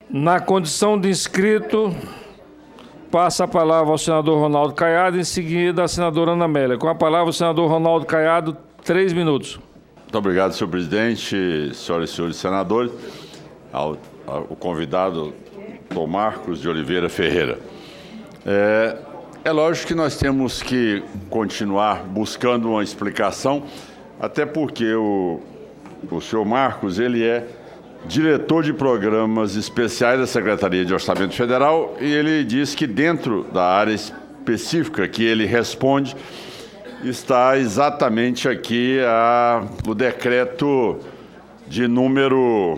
Na condição de inscrito, passa a palavra ao senador Ronaldo Caiado, em seguida a senadora Ana Amélia. Com a palavra o senador Ronaldo Caiado, 3 minutos. Muito obrigado, senhor presidente, senhoras e senhores senadores, ao convidado Dr. Marcos de Oliveira Ferreira. É lógico que nós temos que continuar buscando uma explicação, até porque o senhor Marcos, ele é diretor de programas especiais da Secretaria de Orçamento Federal e ele diz que dentro da área específica que ele responde está exatamente aqui o decreto de número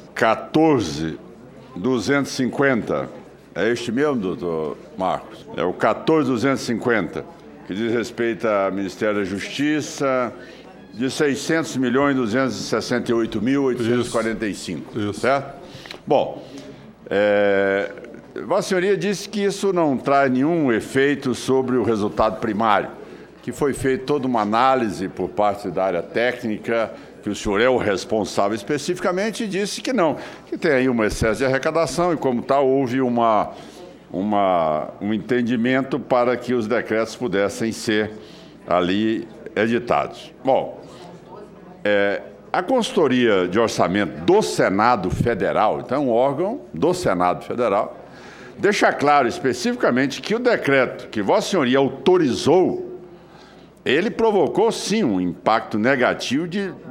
14.250. É este mesmo, doutor Marcos? É o 14.250, que diz respeito ao Ministério da Justiça, de 600.268.845, certo? Bom, Vossa Senhoria disse que isso não traz nenhum efeito sobre o resultado primário, que foi feita toda uma análise por parte da área técnica, que o senhor é o responsável especificamente, e disse que não, que tem aí um excesso de arrecadação e, como tal, houve um entendimento para que os decretos pudessem ser ali editados. Bom, a consultoria de orçamento do Senado Federal, então um órgão do Senado Federal, deixa claro especificamente que o decreto que Vossa Senhoria autorizou, ele provocou, sim, um impacto negativo de R$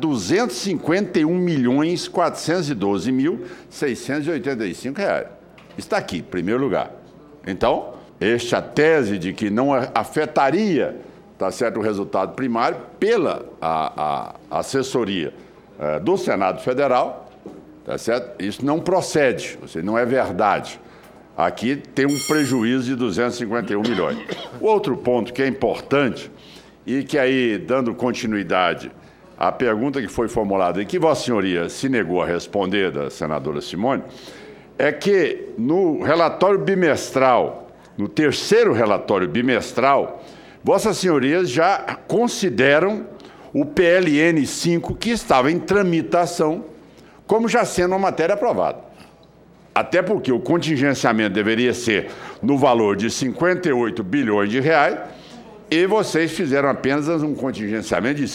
251.412.685. Está aqui, em primeiro lugar. Então, esta tese de que não afetaria, tá certo, o resultado primário pela a assessoria do Senado Federal, tá certo? Isso não procede, ou seja, não é verdade. Aqui tem um prejuízo de 251 milhões. O outro ponto que é importante, e que aí, dando continuidade à pergunta que foi formulada e que Vossa Senhoria se negou a responder, da senadora Simone, é que no relatório bimestral, no terceiro relatório bimestral, Vossa Senhoria já consideram o PLN 5, que estava em tramitação, como já sendo uma matéria aprovada. Até porque o contingenciamento deveria ser no valor de 58 bilhões de reais, e vocês fizeram apenas um contingenciamento de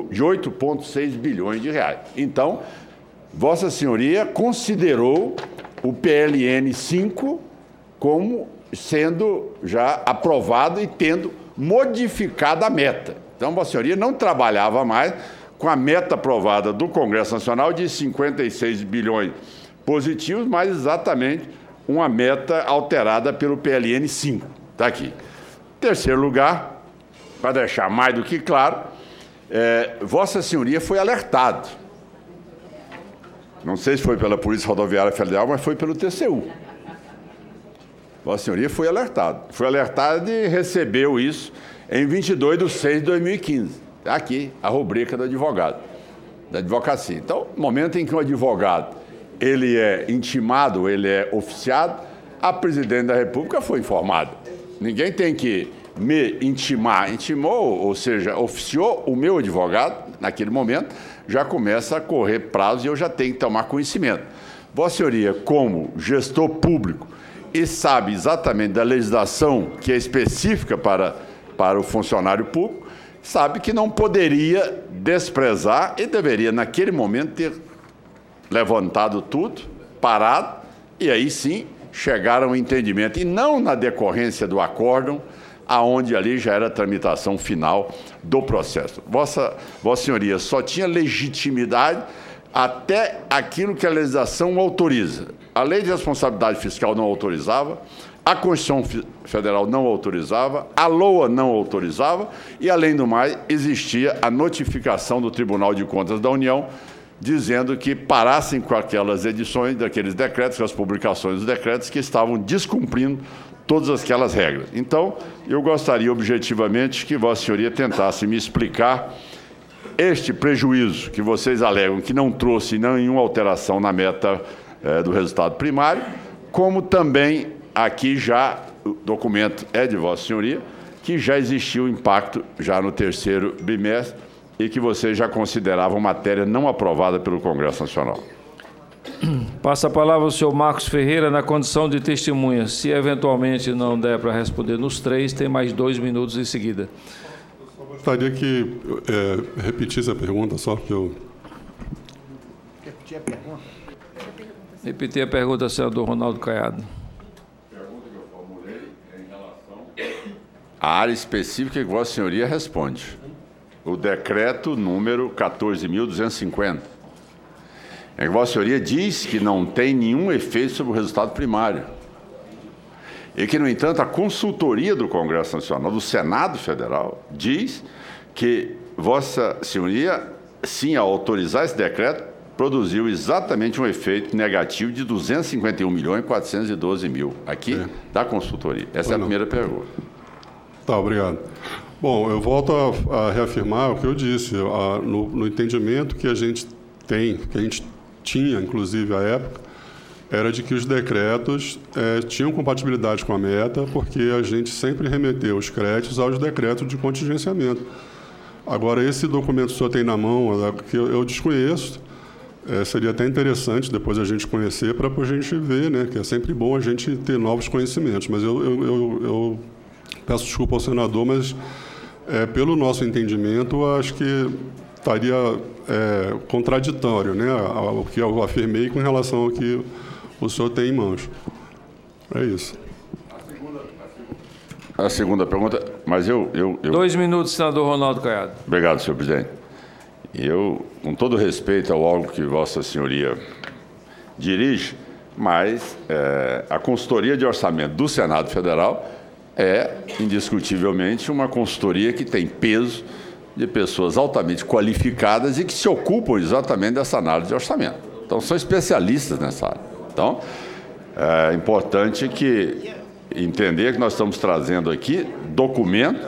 8,6 bilhões de reais. Então, Vossa Senhoria considerou o PLN 5 como sendo já aprovado e tendo modificado a meta. Então, Vossa Senhoria não trabalhava mais com a meta aprovada do Congresso Nacional de 56 bilhões positivos, mas exatamente uma meta alterada pelo PLN 5. Está aqui. Terceiro lugar, para deixar mais do que claro, Vossa Senhoria foi alertado. Não sei se foi pela Polícia Rodoviária Federal, mas foi pelo TCU. Vossa Senhoria foi alertado. Foi alertado e recebeu isso em 22/6/2015. Está aqui a rubrica do advogado, da advocacia. Então, no momento em que o advogado ele é intimado, ele é oficiado, a presidente da República foi informada. Ninguém tem que me intimar. Intimou, ou seja, oficiou o meu advogado, naquele momento, já começa a correr prazo e eu já tenho que tomar conhecimento. Vossa Senhoria, como gestor público, e sabe exatamente da legislação que é específica para o funcionário público, sabe que não poderia desprezar e deveria, naquele momento, ter levantado tudo, parado, e aí sim chegar a um entendimento, e não na decorrência do acórdão, aonde ali já era a tramitação final do processo. Vossa Senhoria só tinha legitimidade até aquilo que a legislação autoriza. A Lei de Responsabilidade Fiscal não autorizava, a Constituição Federal não autorizava, a LOA não autorizava e, além do mais, existia a notificação do Tribunal de Contas da União dizendo que parassem com aquelas edições daqueles decretos, as publicações dos decretos que estavam descumprindo todas aquelas regras. Então, eu gostaria objetivamente que Vossa Senhoria tentasse me explicar este prejuízo que vocês alegam que não trouxe nenhuma alteração na meta do resultado primário, como também aqui já, o documento é de Vossa Senhoria, que já existiu impacto já no terceiro bimestre e que vocês já consideravam matéria não aprovada pelo Congresso Nacional. Passa a palavra ao senhor Marcos Ferreira na condição de testemunha. Se eventualmente não der para responder nos 3, tem mais 2 minutos em seguida. Eu gostaria que repetisse a pergunta, só que eu... Repetir a pergunta? Repetir a pergunta, senador Ronaldo Caiado. A pergunta que eu formulei é em relação à área específica que Vossa Senhoria responde. O decreto número 14.250. É que Vossa Senhoria diz que não tem nenhum efeito sobre o resultado primário. E que, no entanto, a consultoria do Congresso Nacional, do Senado Federal, diz que Vossa Senhoria, sim, ao autorizar esse decreto, produziu exatamente um efeito negativo de 251.412.000 aqui da consultoria. Essa é a primeira pergunta. Tá, obrigado. Bom, eu volto a reafirmar o que eu disse. No entendimento que a gente tem, que a gente tinha, inclusive, à época, era de que os decretos tinham compatibilidade com a meta, porque a gente sempre remeteu os créditos aos decretos de contingenciamento. Agora, esse documento que o senhor tem na mão, que eu desconheço, seria até interessante depois a gente conhecer para a gente ver, né, que é sempre bom a gente ter novos conhecimentos. Mas eu peço desculpa ao senador, mas pelo nosso entendimento, acho que estaria contraditório, né, ao que eu afirmei com relação ao que o senhor tem em mãos. É isso. A segunda pergunta, mas 2 minutos, senador Ronaldo Caiado. Obrigado, senhor presidente. Eu, com todo respeito ao órgão que Vossa Senhoria dirige, mas a consultoria de orçamento do Senado Federal é, indiscutivelmente, uma consultoria que tem peso de pessoas altamente qualificadas e que se ocupam exatamente dessa análise de orçamento. Então, são especialistas nessa área. Então, é importante que entender que nós estamos trazendo aqui documento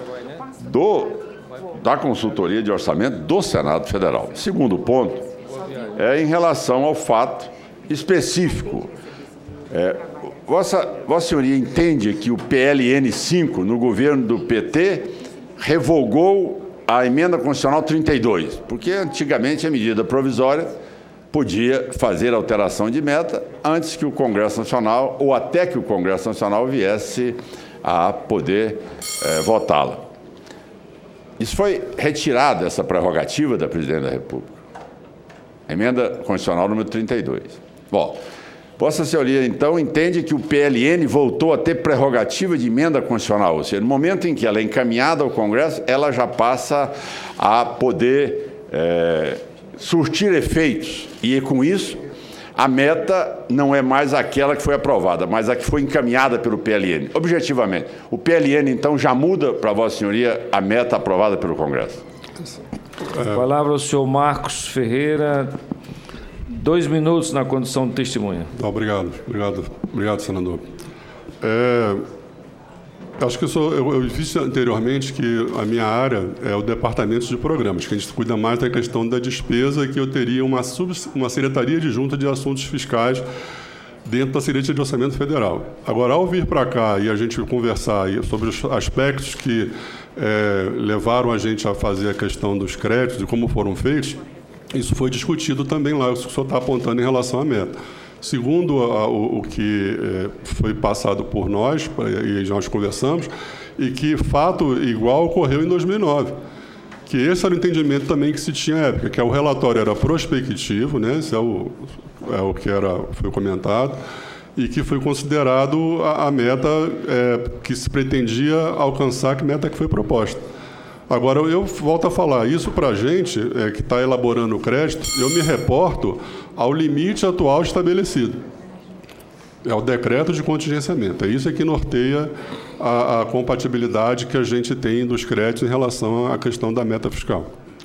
da consultoria de orçamento do Senado Federal. Segundo ponto é em relação ao fato específico. Vossa Senhoria entende que o PLN 5, no governo do PT, revogou a emenda constitucional 32, porque antigamente a medida provisória podia fazer alteração de meta antes que o Congresso Nacional, ou até que o Congresso Nacional viesse a poder votá-la. Isso foi retirado, essa prerrogativa da Presidente da República. Emenda constitucional número 32. Bom, Vossa Senhoria, então, entende que o PLN voltou a ter prerrogativa de emenda constitucional, ou seja, no momento em que ela é encaminhada ao Congresso, ela já passa a poder surtir efeitos. E, com isso, a meta não é mais aquela que foi aprovada, mas a que foi encaminhada pelo PLN. Objetivamente, o PLN, então, já muda para Vossa Senhoria a meta aprovada pelo Congresso. A palavra ao senhor Marcos Ferreira. 2 minutos na condição de testemunha. Obrigado, senador. Acho que eu disse anteriormente que a minha área é o departamento de programas, que a gente cuida mais da questão da despesa, que eu teria uma secretaria adjunta de assuntos fiscais dentro da Secretaria de Orçamento Federal. Agora, ao vir para cá e a gente conversar sobre os aspectos que levaram a gente a fazer a questão dos créditos e como foram feitos, isso foi discutido também lá, o que o senhor está apontando em relação à meta. Segundo o que foi passado por nós, e nós conversamos, e que fato igual ocorreu em 2009, que esse era o entendimento também que se tinha à época, que o relatório era prospectivo, né, esse é o que foi comentado, e que foi considerado a meta que se pretendia alcançar, que meta que foi proposta. Agora, eu volto a falar, isso para a gente, que está elaborando o crédito, eu me reporto ao limite atual estabelecido. É o decreto de contingenciamento. É isso que norteia a compatibilidade que a gente tem dos créditos em relação à questão da meta fiscal.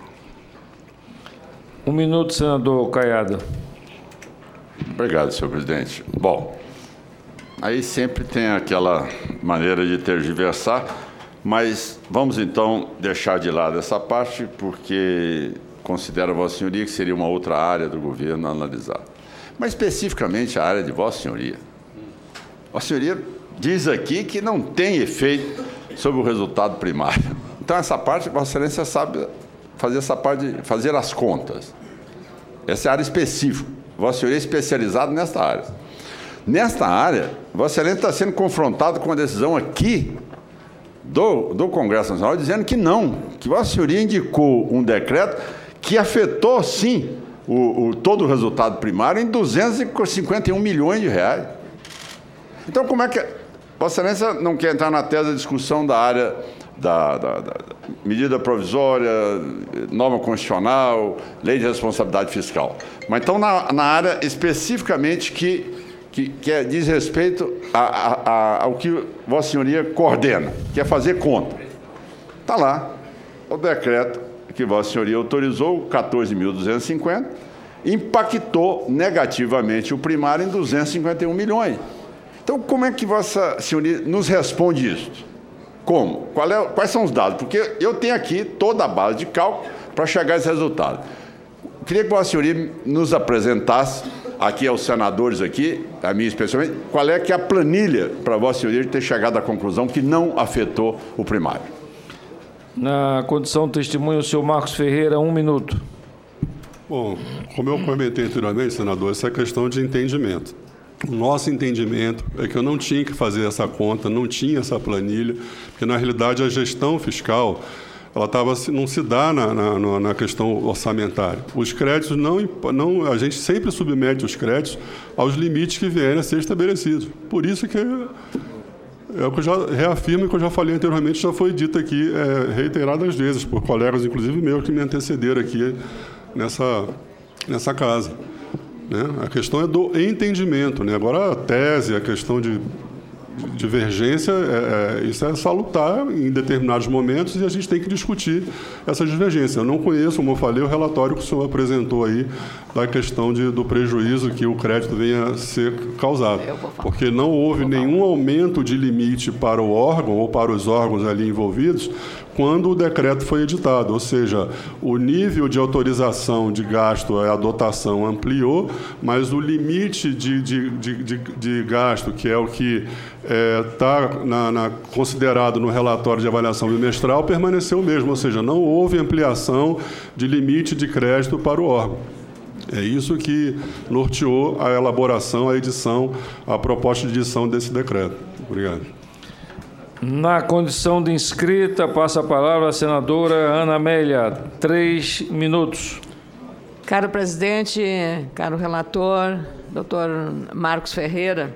1 minuto, senador Caiado. Obrigado, senhor presidente. Bom, aí sempre tem aquela maneira de tergiversar, mas vamos, então, deixar de lado essa parte, porque considero a Vossa Senhoria que seria uma outra área do governo a analisar. Mas, especificamente, a área de Vossa Senhoria. Vossa Senhoria diz aqui que não tem efeito sobre o resultado primário. Então, essa parte, Vossa Excelência sabe fazer essa parte de fazer as contas. Essa é a área específica. Vossa Senhoria é especializado nesta área. Nesta área, Vossa Excelência está sendo confrontado com uma decisão aqui do Congresso Nacional dizendo que não, que Vossa Senhoria indicou um decreto que afetou, sim, todo o resultado primário em 251 milhões de reais. Então, como é que... Vossa Excelência não quer entrar na tese da discussão da área da medida provisória, norma constitucional, lei de responsabilidade fiscal. Mas então, na área especificamente que diz respeito ao que Vossa Senhoria coordena, que é fazer conta. Está lá o decreto que Vossa Senhoria autorizou, 14.250, impactou negativamente o primário em 251 milhões. Então, como é que Vossa Senhoria nos responde isso? Como? Quais são os dados? Porque eu tenho aqui toda a base de cálculo para chegar a esse resultado. Queria que Vossa Senhoria nos apresentasse, aqui aos senadores, aqui, a mim especialmente, qual é que é a planilha para Vossa Senhoria ter chegado à conclusão que não afetou o primário. Na condição de testemunho, o senhor Marcos Ferreira, 1 minuto. Bom, como eu comentei anteriormente, senador, essa é questão de entendimento. O nosso entendimento é que eu não tinha que fazer essa conta, não tinha essa planilha, porque, na realidade, a gestão fiscal não se dá na questão orçamentária. Os créditos, a gente sempre submete os créditos aos limites que vierem a ser estabelecidos. Por isso que é o que eu já reafirmo, que eu já falei anteriormente, já foi dito aqui reiteradas vezes, por colegas, inclusive meus, que me antecederam aqui nessa casa. Né? A questão é do entendimento. Né? Agora, a tese, a questão de divergência, isso é salutar em determinados momentos e a gente tem que discutir essa divergência. Eu não conheço, como eu falei, o relatório que o senhor apresentou aí da questão do prejuízo que o crédito venha a ser causado, porque não houve nenhum aumento de limite para o órgão ou para os órgãos ali envolvidos quando o decreto foi editado, ou seja, o nível de autorização de gasto, a dotação ampliou, mas o limite de gasto, que é o que está considerado no relatório de avaliação bimestral, permaneceu o mesmo, ou seja, não houve ampliação de limite de crédito para o órgão. É isso que norteou a elaboração, a edição, a proposta de edição desse decreto. Obrigado. Na condição de inscrita, passa a palavra a senadora Ana Amélia, 3 minutos. Caro presidente, caro relator, doutor Marcos Ferreira,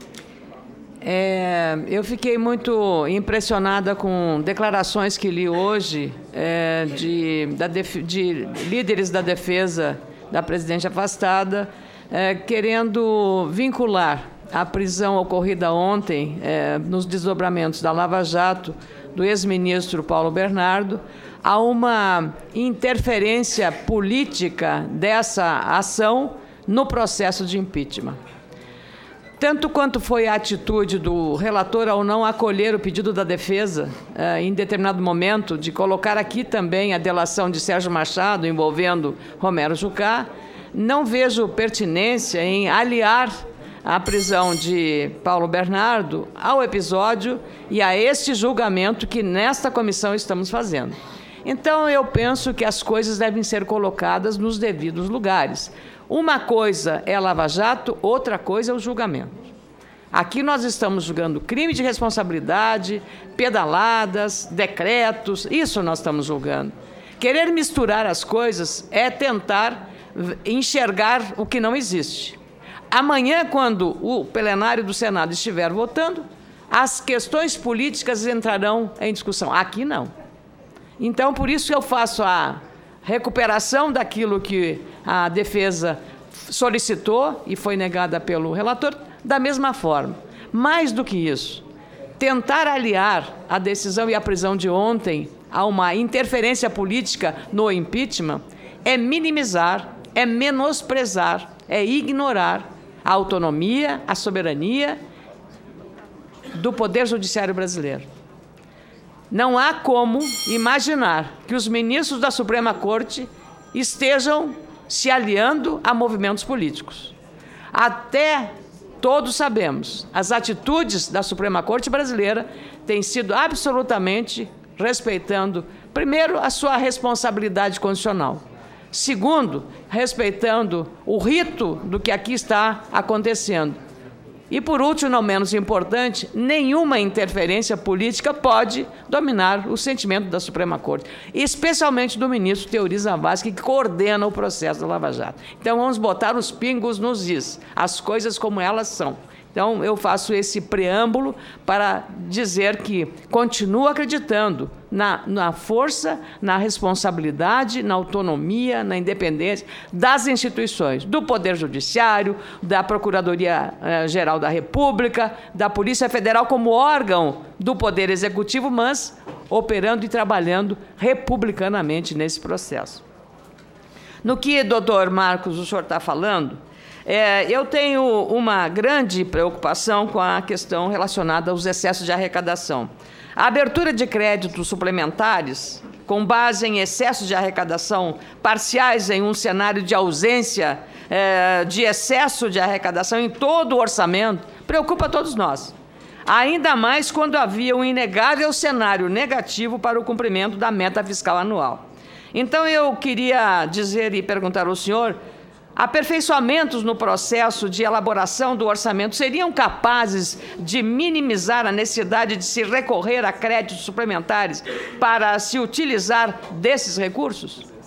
eu fiquei muito impressionada com declarações que li hoje de líderes da defesa da presidente afastada, querendo vincular a prisão ocorrida ontem, nos desdobramentos da Lava Jato, do ex-ministro Paulo Bernardo, a uma interferência política dessa ação no processo de impeachment. Tanto quanto foi a atitude do relator ao não acolher o pedido da defesa, em determinado momento, de colocar aqui também a delação de Sérgio Machado envolvendo Romero Jucá, não vejo pertinência em aliar a prisão de Paulo Bernardo ao episódio e a este julgamento que nesta comissão estamos fazendo. Então, eu penso que as coisas devem ser colocadas nos devidos lugares. Uma coisa é a Lava Jato, outra coisa é o julgamento. Aqui nós estamos julgando crime de responsabilidade, pedaladas, decretos, isso nós estamos julgando. Querer misturar as coisas é tentar enxergar o que não existe. Amanhã, quando o plenário do Senado estiver votando, as questões políticas entrarão em discussão. Aqui não. Então, por isso que eu faço a recuperação daquilo que a defesa solicitou e foi negada pelo relator, da mesma forma. Mais do que isso, tentar aliar a decisão e a prisão de ontem a uma interferência política no impeachment é minimizar, é menosprezar, é ignorar a autonomia, a soberania do Poder Judiciário brasileiro. Não há como imaginar que os ministros da Suprema Corte estejam se aliando a movimentos políticos. Até todos sabemos, as atitudes da Suprema Corte brasileira têm sido absolutamente respeitando, primeiro, a sua responsabilidade constitucional. Segundo, respeitando o rito do que aqui está acontecendo. E, por último, não menos importante, nenhuma interferência política pode dominar o sentimento da Suprema Corte, especialmente do ministro Teori Zavascki, que coordena o processo da Lava Jato. Então, vamos botar os pingos nos is, as coisas como elas são. Então, eu faço esse preâmbulo para dizer que continuo acreditando na força, na responsabilidade, na autonomia, na independência das instituições, do Poder Judiciário, da Procuradoria-Geral da República, da Polícia Federal como órgão do Poder Executivo, mas operando e trabalhando republicanamente nesse processo. No que, doutor Marcos, o senhor está falando, eu tenho uma grande preocupação com a questão relacionada aos excessos de arrecadação. A abertura de créditos suplementares, com base em excessos de arrecadação parciais em um cenário de ausência de excesso de arrecadação em todo o orçamento, preocupa todos nós. Ainda mais quando havia um inegável cenário negativo para o cumprimento da meta fiscal anual. Então, eu queria dizer e perguntar ao senhor: aperfeiçoamentos no processo de elaboração do orçamento seriam capazes de minimizar a necessidade de se recorrer a créditos suplementares para se utilizar desses recursos?